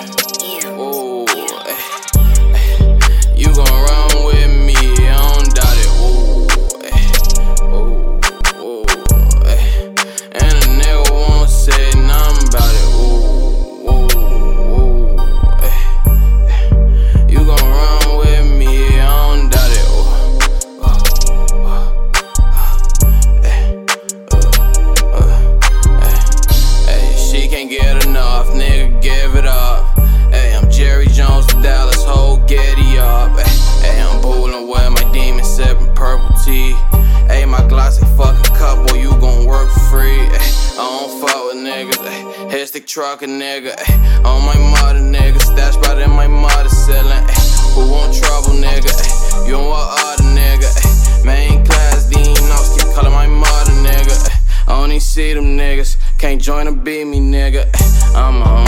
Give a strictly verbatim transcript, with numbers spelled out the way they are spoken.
Ooh, ay, ay. You gon' run with me, I don't doubt it. Ooh, ay, ooh, ooh, ay. And a nigga won't say nothing about it. Ooh, ooh, ooh, ay, ay. You gon' run with me, I don't doubt it. Ooh, ooh, ooh, ay, uh, uh, ay, ay. She can't get enough, nigga, give it up. Ay, I'm Jerry Jones to Dallas, ho, giddy up. Ay, ay, I'm bowling with my demon, sipping purple tea. Ay, my glossy fucking cup, boy, you gon' work for free. Ay, I don't fuck with niggas, ay, head stick truck a nigga. Ay, on my mother, nigga, stash right in my mother's ceiling. Ay, who want trouble, nigga? Ay, you don't want other nigga. Ay, main class, Dean Notes, keep calling my mother, nigga. Ay, I only see them niggas, can't join or beat me, nigga. Ay, I'm a